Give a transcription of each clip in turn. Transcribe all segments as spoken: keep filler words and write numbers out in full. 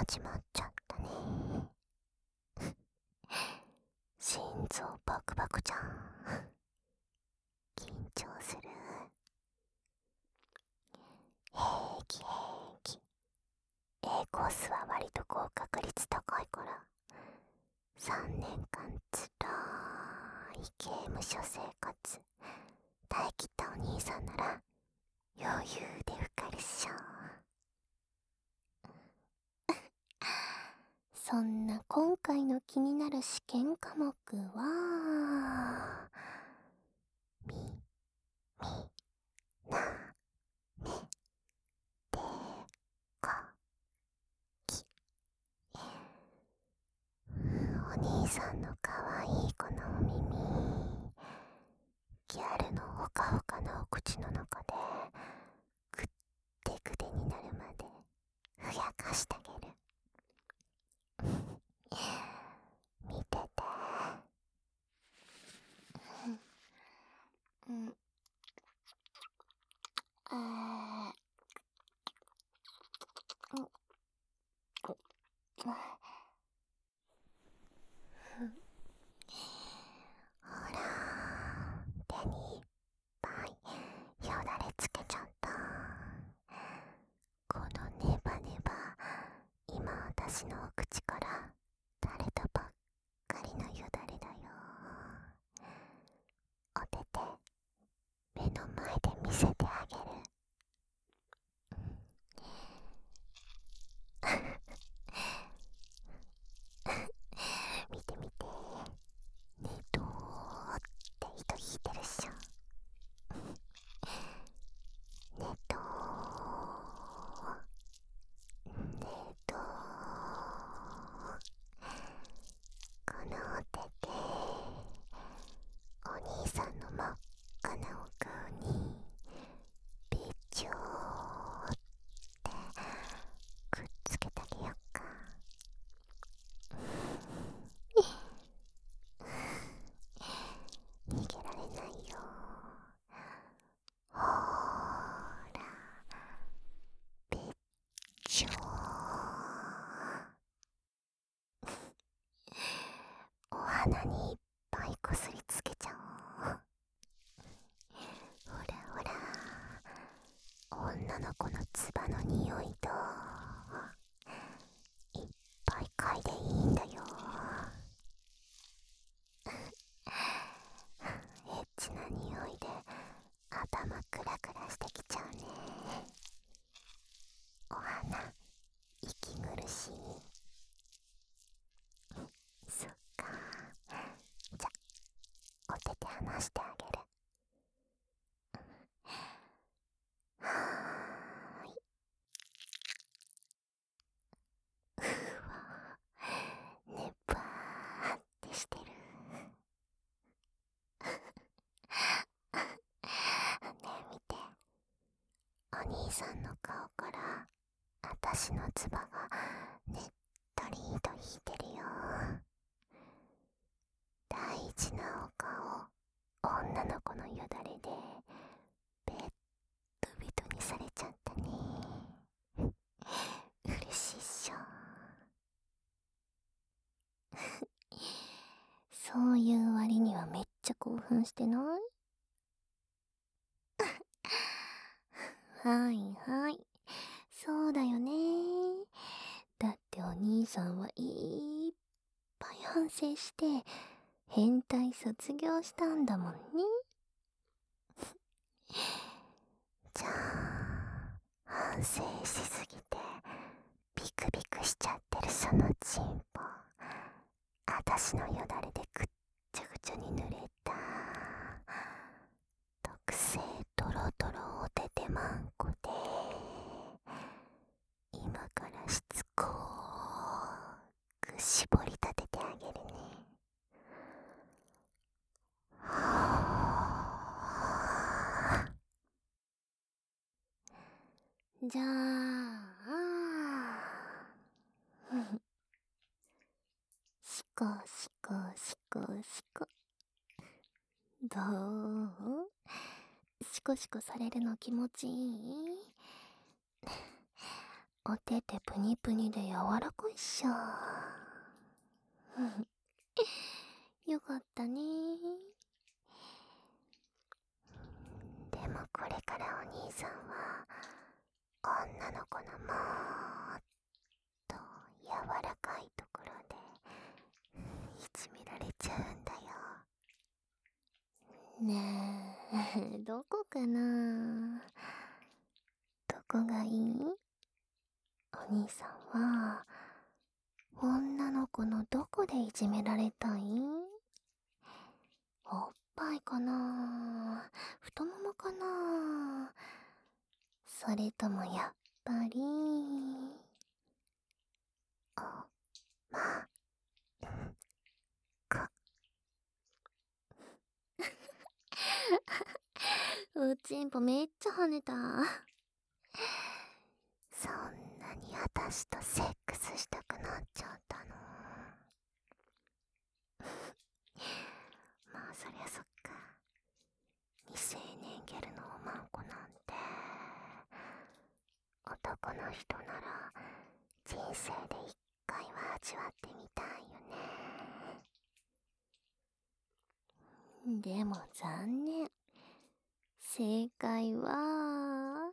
始まっちゃったね。心臓バクバクじゃん。緊張する。平気平気。 A コースは割と合格率高いから、さんねんかんつらーい刑務所生活耐えきったお兄さんなら余裕で受かるっしょ。そんな今回の気になる試験科目は、み、み、な、ね、で、か、き。お兄さんのかわいいこのお耳、ギャルのほかほかのお口の中で、ぐってぐでになるまで、ふやかしてあげる。見てて。うん。あー。うん。ほら、手にいっぱいよだれつけちゃった。このネバネバ、今私のお口から垂れたばっかりのよだれだよ。お手手、目の前で見せてあげる。見て見て、ねどーって糸引いてるっしょ。ねどー、ねどー。このお手でお兄さんの真っ赤なお顔にべちょーってくっつけてあげよっか。逃げられないよ。ほーら、べっちょー。お鼻にいっぱいこすりつけちゃおう。ほらほら、女の子のつばの匂いといっぱい嗅いでいいんだよ。エッチな匂いで頭クラクラしてきちゃうね。お花息苦しい。そっか。じゃ、お手手離してあげる。はーい。うわ、ねばーってしてる。ねえ見て、お兄さんの顔からあたしのつばがねっとりと引いてるよ。大事なお顔、女の子のよだれでベッドベトにされちゃったね。嬉しいっしょ。そういう割にはめっちゃ興奮してない？はいはい、そうだよね。だってお兄さんはいっぱい反省して変態卒業したんだもんね。じゃあ反省しすぎてビクビクしちゃってるそのチンポ、あたしのよだれでぐっちゃぐちゃに濡れた特製ドロドロお手手マンコで今からしつこーく絞り立ててあげるね。じゃあしこしこしこしこ、どう？しこしこされるの気持ちいい？ お手手プニプニで柔らかいっしょ。よかったね。でもこれからお兄さんは女の子のもーっと柔らかいところでいじめられちゃうんだよ。ねえ、どこかな？どこがいい？お兄さんは女の子のどこでいじめられたい？おっぱいかな？太ももかな？それともやっぱりおまか？うちんぽめっちゃ跳ねた。そんなにあたしとセックスしたくなっちゃったの？まあそりゃそっか。未成年ギャルのおまんこなんて男の人なら人生で一回は味わってみたいよね。でも残念。正解は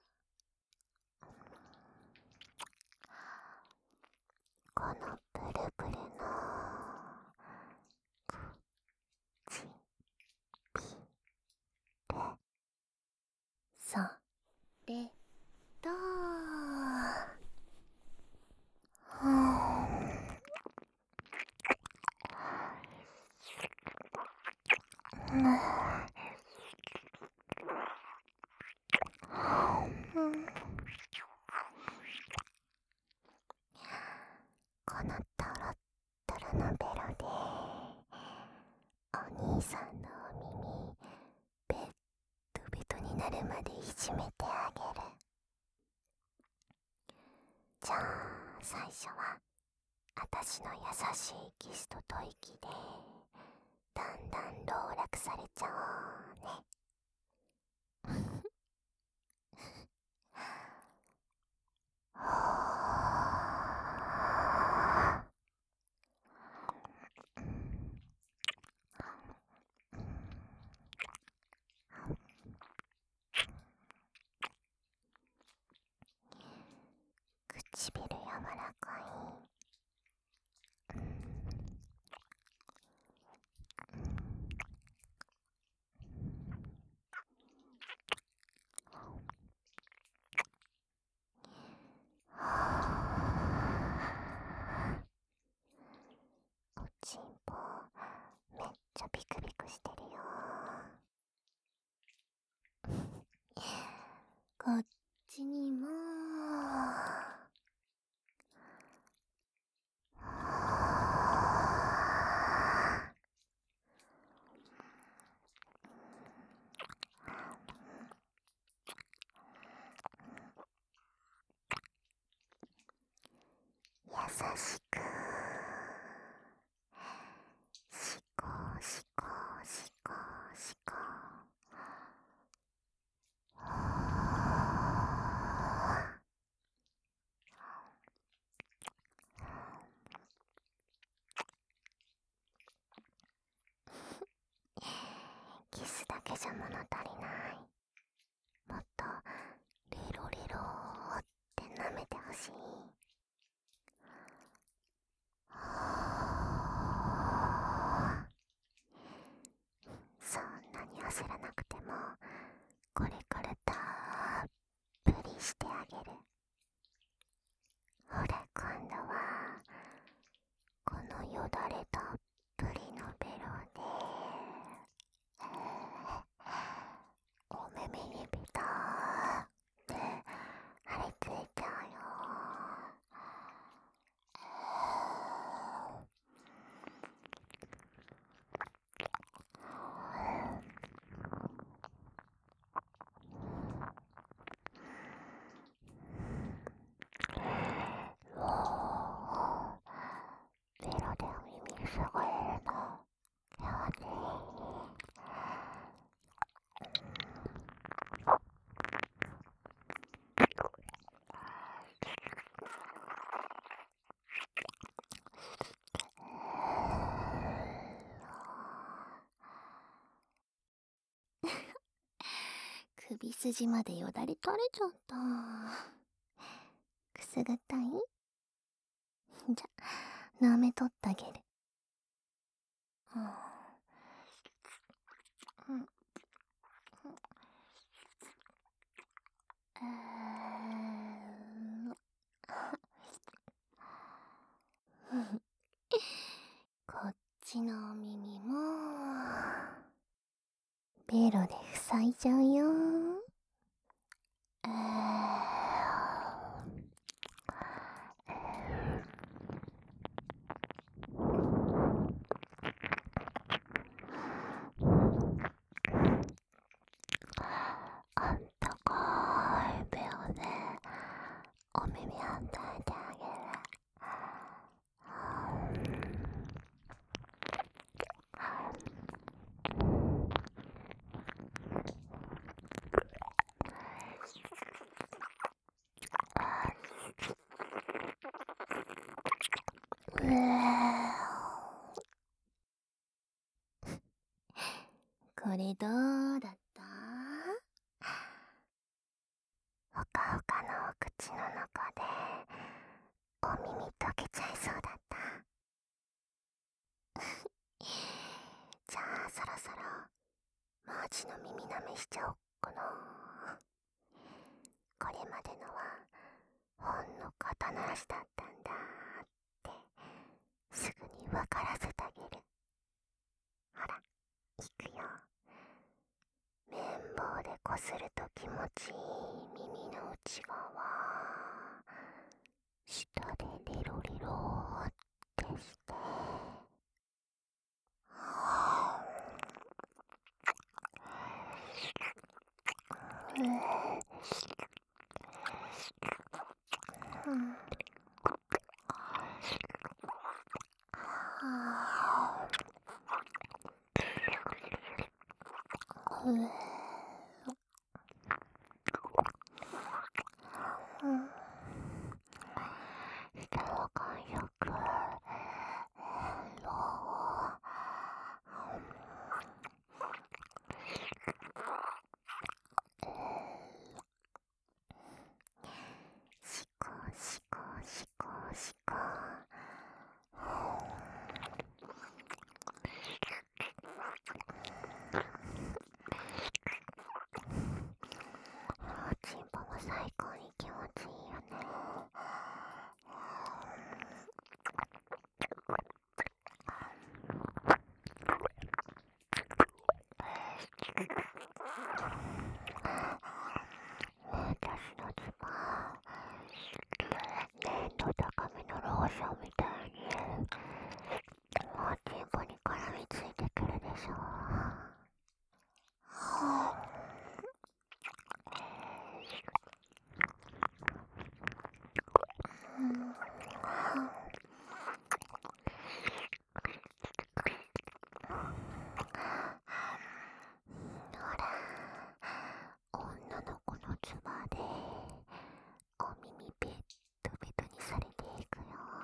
このプルプルのくちびれ。それとうんうんこのトロットロのベロでお兄さんのお耳ベッドベトになるまでいじめてあげる。じゃあ最初はあたしの優しいキスと吐息でだんだん籠絡されちゃおうね。唇柔らかい。おちんぽめっちゃビクビクしてるよ。こっちにも優しくしこしこしこしこ。キスだけじゃ物足りない。もっとレロレローって舐めてほしい。そんなに焦らなくてもこれからたっぷりしてあげる。ほら今度はこのよだれたっぷりのベロでお目目にピターって張り付いちゃうよ。 首筋までよだれ垂れちゃった。くすぐったい？じゃ、舐めとってあげる。うんうん、こっちのお耳もベロで塞いじゃうよ。あったかいベロでお耳あんたいてあげる。これどうだった？ほかほかのお口の中でお耳溶けちゃいそうだった？じゃあそろそろマーチの耳舐めしちゃおっかな。これまでのはほんの肩慣らしだったんだってすぐに分からせてあげる。ほら、いくよ。綿棒でこすると気持ちいい耳の内側、下でリロリロってして、うーうんうーうん下の感触、シコシコシコシコ、チンポも最高に気持ちいいよね。私のズボン、粘度高めのローションみたいにおちんぽに絡みついてくるでしょ。ほら、女の子のつばでお耳ベッドベトにされていくよ。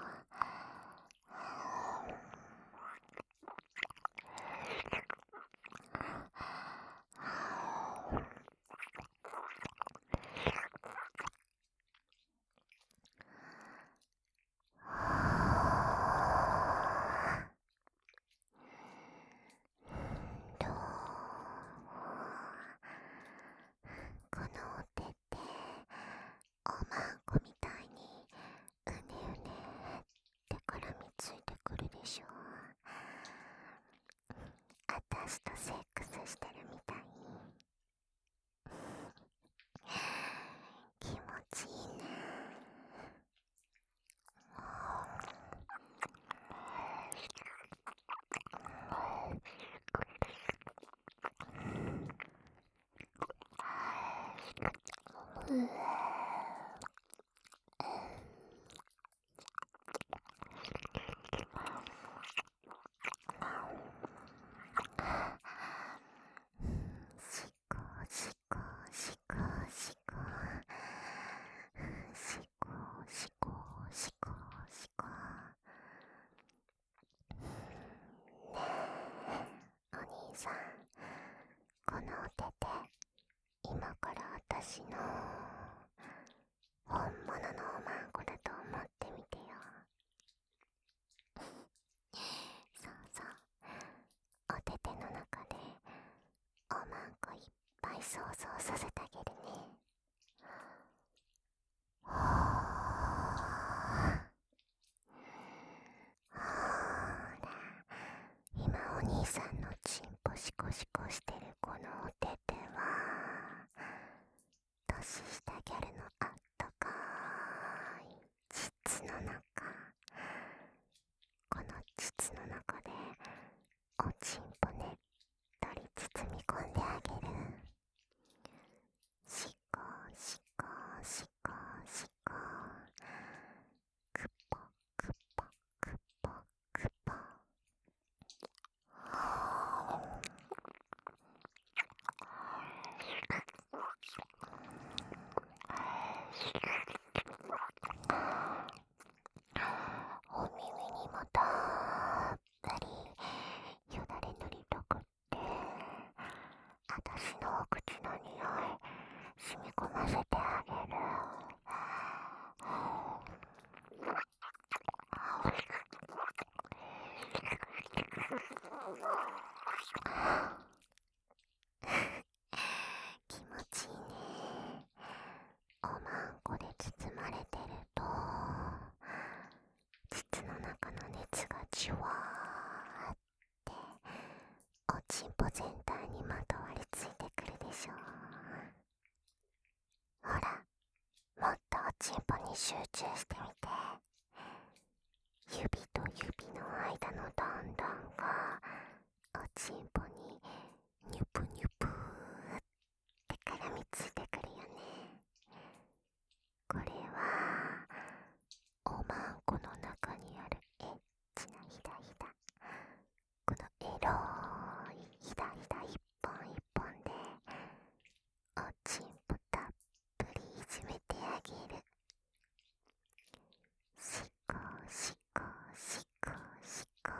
どう？このお手っておまんこみたいにうねうねって絡みついてくるでしょ。あたしとセックスしてるみたい。気持ちいいね。うぅシコシコシコシコシコシコシコシコ。ねえお兄さん、このお手で今私の本物のおまんこだと思ってみてよ。そうそう、おてての中でおまんこいっぱい想像させてあげるね。ほーほーら、今お兄さんのチンポシコシコしてるこのおてては年下ギャルのあったかい膣の中、この膣の中でおちんぽねっとり包み込んであげる。しこしこしこしこ、くぽくぽくぽくぽ。お耳にもたっぷりよだれ塗りたくって、あたしのお口の匂い染み込ませてあげる。気持ちいいね。おまんこで包まれてると膣の中の熱がじゅわーっておちんぽ全体にまとわりついてくるでしょ。ほら、もっとおちんぽに集中してみて。指と指の間の段々がおちんぽにニュプニュプーって絡みついてくるよね。これはおまんこの中にあるエッチなひだひだ、このエロいひだひだ一本一本でおちんぽたっぷりいじめてあげる。しこしこしこしこ。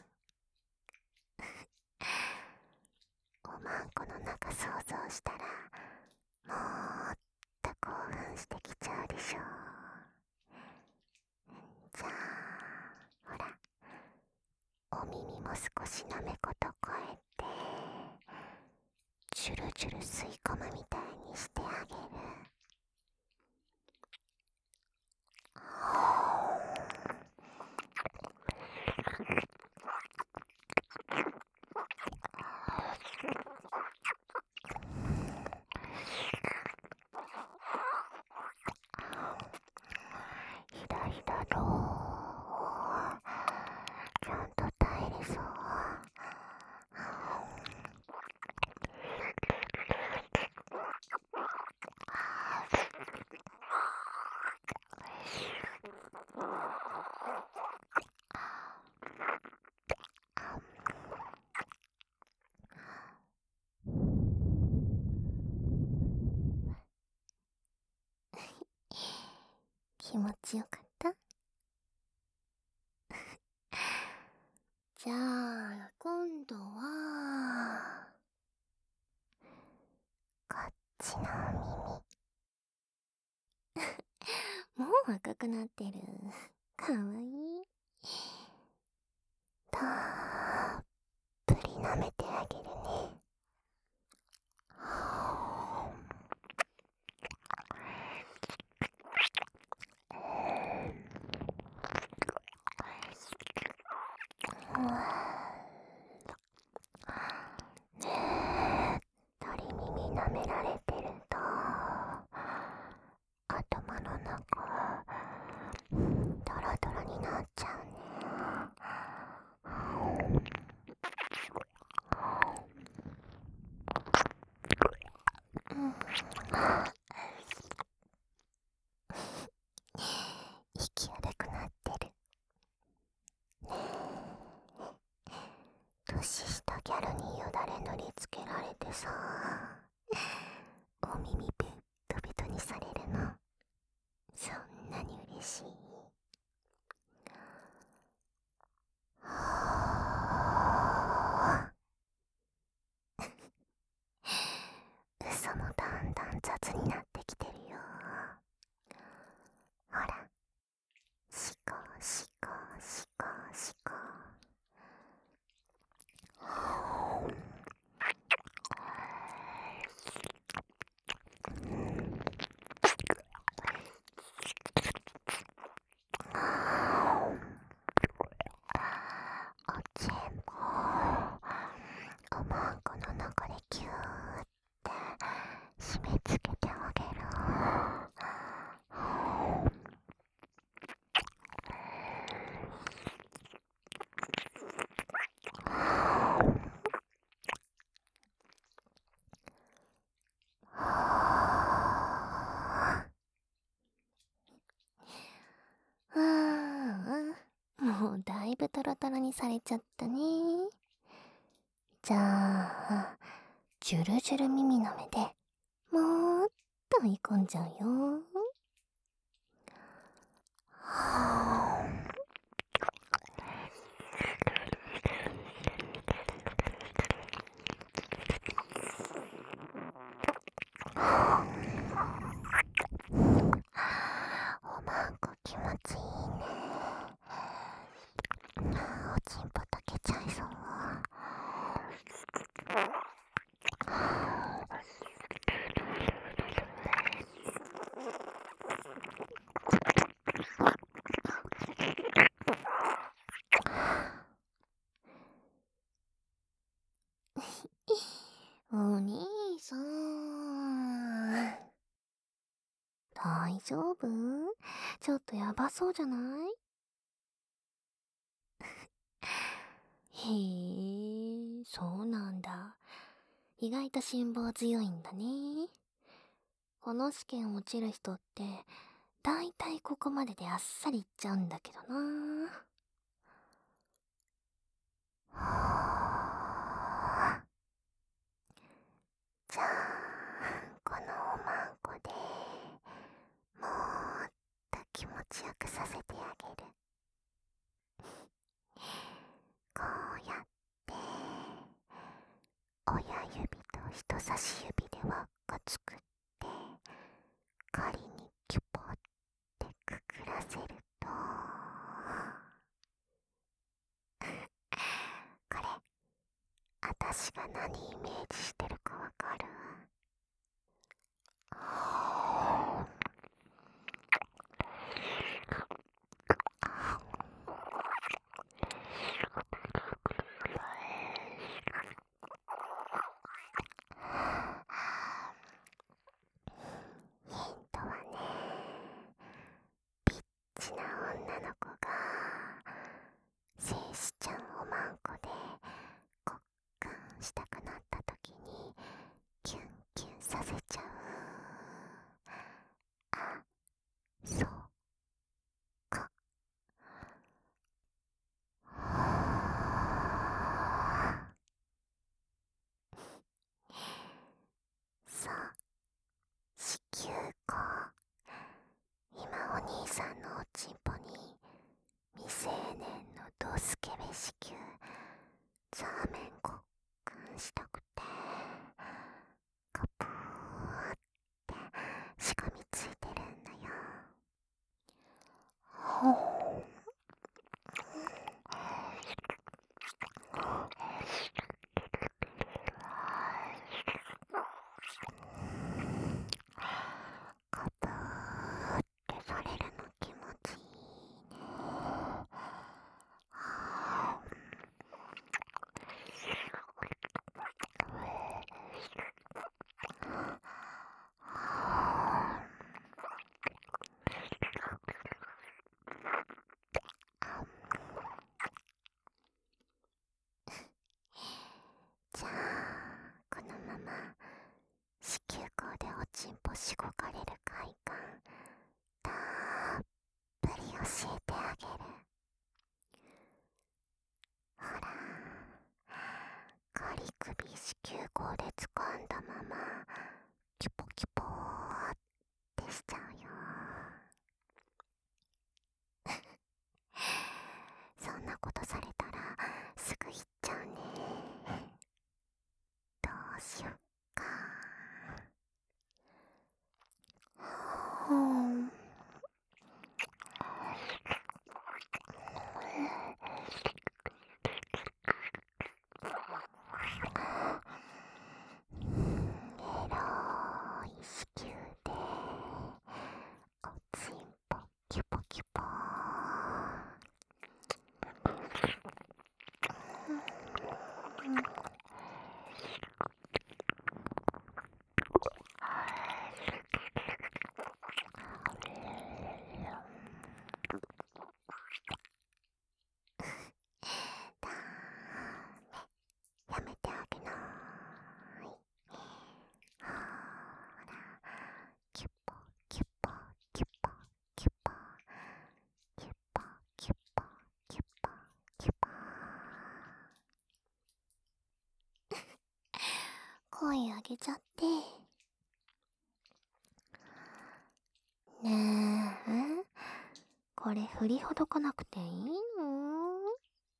おまんこの中想像したらもっと興奮してきちゃうでしょ。じゃあほら、お耳も少しなめことこえてジュルジュル吸い込むみたいにしてあげる。ひだひだろー、ちゃんと耐えれそう。気持ちよかった？じゃあ今度はこっちの耳。もう赤くなってる。かわいい。たっぷり舐めてあげるね。ねえ、鳥耳舐められてると頭の中ドロドロになっちゃうね。息荒くなってるね。え、年下ギャルによだれ塗りつけられてさ、お耳ベッドベトにされるの、そんなに嬉しい？嘘もだんだん雑ににされちゃったね。じゃあ、ジュルジュル耳の目でもーっと追い込んじゃうよ。はあ、おまんこ気持ちいいね。おちんぽ溶けちゃいそう。お兄さん、大丈夫？ちょっとやばそうじゃない？へえ、そうなんだ。意外と辛抱強いんだね。この試験落ちる人って、だいたいここまでであっさりいっちゃうんだけどな。はあ、じゃあ、このおまんこでもーっと気持ちよくさせてあげる。こうやって親指と人差し指で輪っか作って、仮にキュポってくくらせると、これ、あたしが何イメージしてるかわかる？ヒントはね、ピッチな女の子が精子ちゃんおまんこで交換したくなった時にキュンキュンさせちゃう。あ、そうか。そう、子宮口。今お兄さんのおちんぽに未成年のドスケベ子宮ザーメン交換したくて、カプーってしがみついてるんだよ。ほう、カプーってされるの気持ちいいね。はあ、じゃあ、このまま子宮口でおちんぽしごかれる快感たっぷり教えてあげる。ほら、仮首子宮口で掴んだままキュポキュポーってしちゃうよ。そんなことされたらすぐ行っちゃうね。どうしよっか。うん、エロい子けちゃって。ねえ、これ振りほどかなくていいの？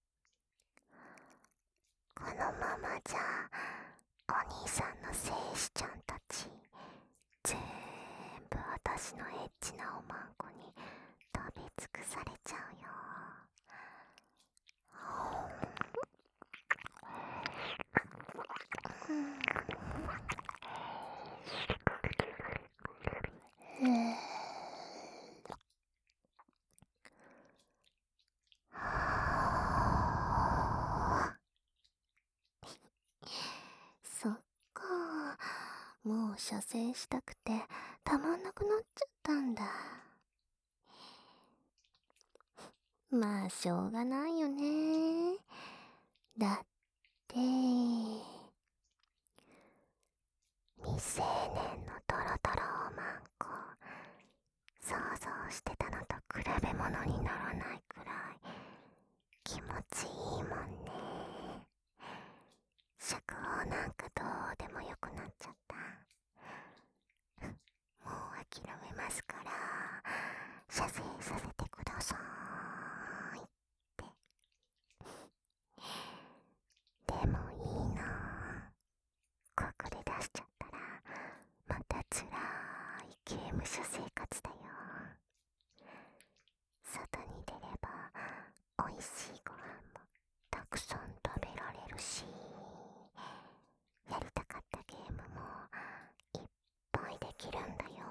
このままじゃお兄さんの戦士ちゃんたちぜーんぶ私のエッチなおまんこに食べ尽くされちゃうよ。うん、そっか、もう射精したくてたまんなくなっちゃったんだ。まあしょうがないよね。だって未成年のトロトロおまんこ想像してたのと比べ物にならないくらい気持ちいいもんね。釈放なんかどうでもよくなっちゃった。もう諦めますから射精させてくださーいって。でもいいな、ここで出しちゃったらまたつらい刑務所生活だよ。外に出ればおいしいご飯もたくさん食べられるし、やりたかったゲームもいっぱいできるんだよ。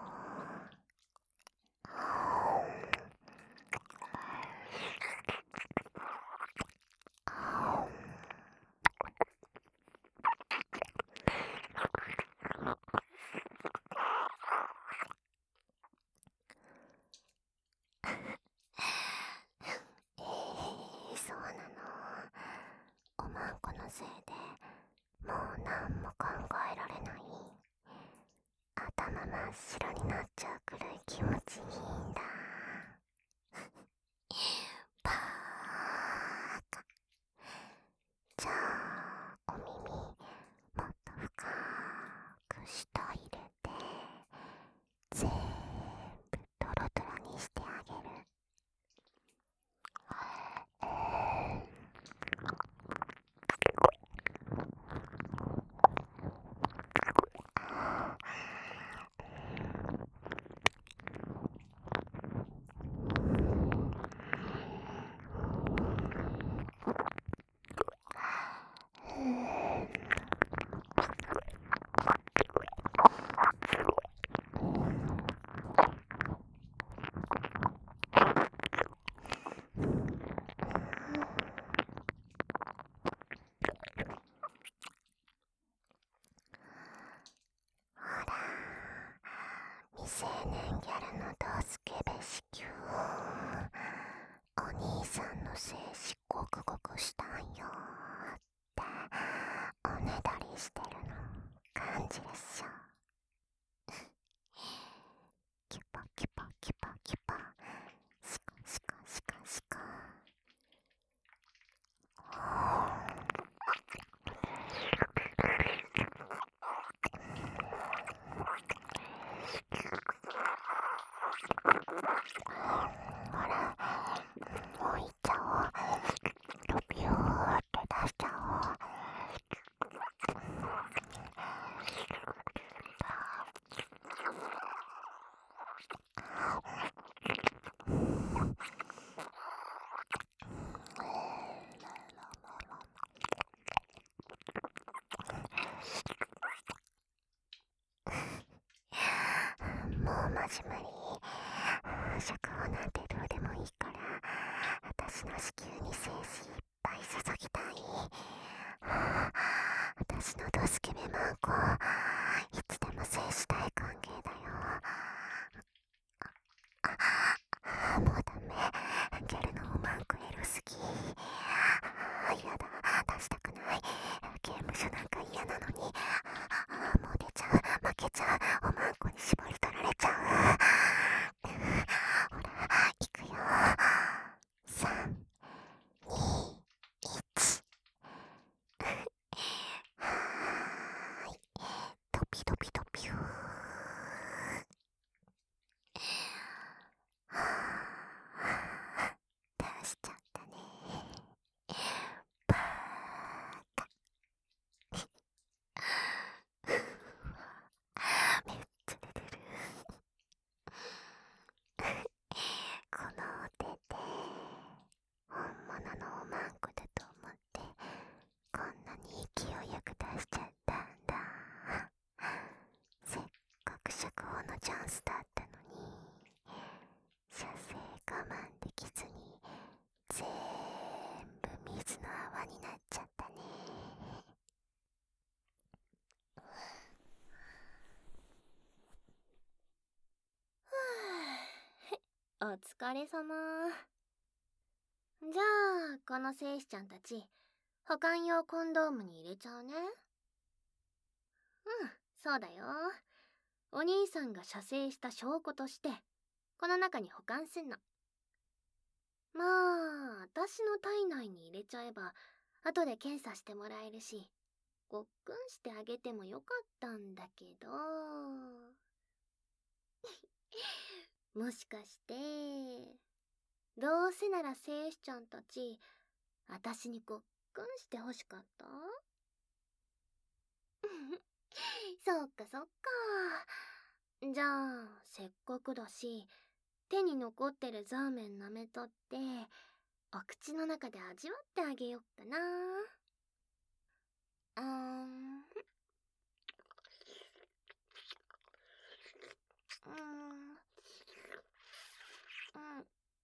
えー、そうなの。おまんこのせいでもうなんも考えられない。頭真っ白になっちゃうくらい気持ちいいんだ。パーカ。じゃあお耳もっと深く下入れてぜーんぶトロトロにしてあげる。ほら、未成年ギャルのドスケベ子宮、お兄さんの精子ゴクゴクしたんよっておねだりしてるの感じでしょ。キュパキュパキュパキュパ、シカシカシカシカ。ほら、もういっちゃおう。ロビューって出しちゃおう。もう真面目に釈放なんてどうでもいいから私の子宮に精子いっぱい注ぎたい。私のドスケベマンコいつでも精子大歓迎だよ。あ、もうダメ、ギャルのおまんこエロすぎ。やだ、出したくない。刑務所なんか嫌なのに。もう出ちゃう、負けちゃう、おまんこに絞り取られちゃう。ほら、いくよ。さん、に、いち。はーい、 ピトピトピュー。はぁ、出しちゃったね。バーカ。うわ、めっちゃ出てる。このお手で本物のおまんこだと思ってこんなに勢いよく出しちゃったんだ。せっかく釈放のチャンスだったのに、射精我慢できずにぜーんぶ水の泡になっちゃったね。お疲れ様。じゃあこの戦士ちゃんたち保管用コンドームに入れちゃうね。うん、そうだよ。お兄さんが射精した証拠としてこの中に保管すんの。まあ私の体内に入れちゃえば後で検査してもらえるし、ごっくんしてあげてもよかったんだけどもしかしてどうせなら戦士ちゃんたち私にごっくんしてほしかった？そっかそっか。じゃあせっかくだし手に残ってるザーメン舐めとってお口の中で味わってあげよっかな。うーんうーんうん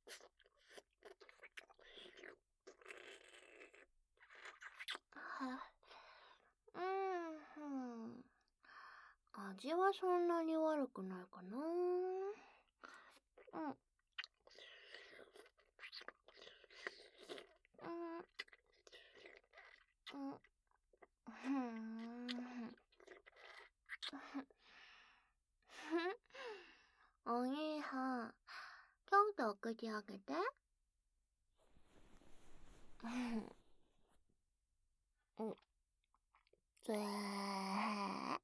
はうーん味はそんなに悪くないかな。うんうんうんふんお兄さんちょっと口開けて。うんぜー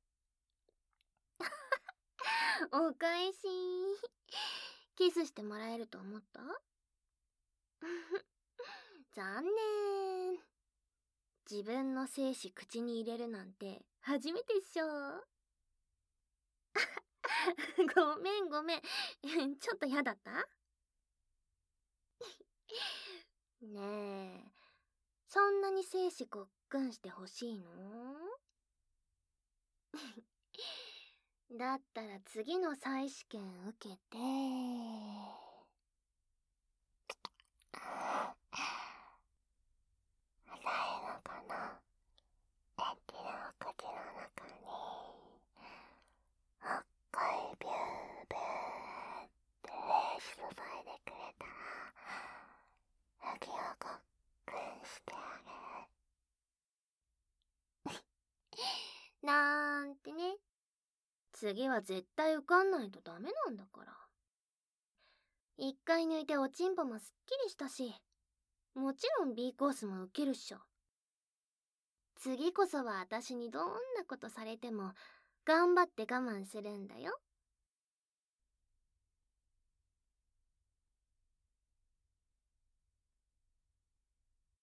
お返し。キスしてもらえると思った？残念。自分の精子口に入れるなんて初めてっしょ。ごめんごめん。ちょっと嫌だった？ねえ、そんなに精子ごっくんしてほしいの？だったら次の再試験受けて洗えるかな。エッチな口の中に赤いビュービューってレース注いでくれたら次はごっくんしてあげる。なんてね。次は絶対受かんないとダメなんだから。一回抜いておちんぽもすっきりしたし、もちろん B コースも受けるっしょ。次こそは私にどんなことされても頑張って我慢するんだよ。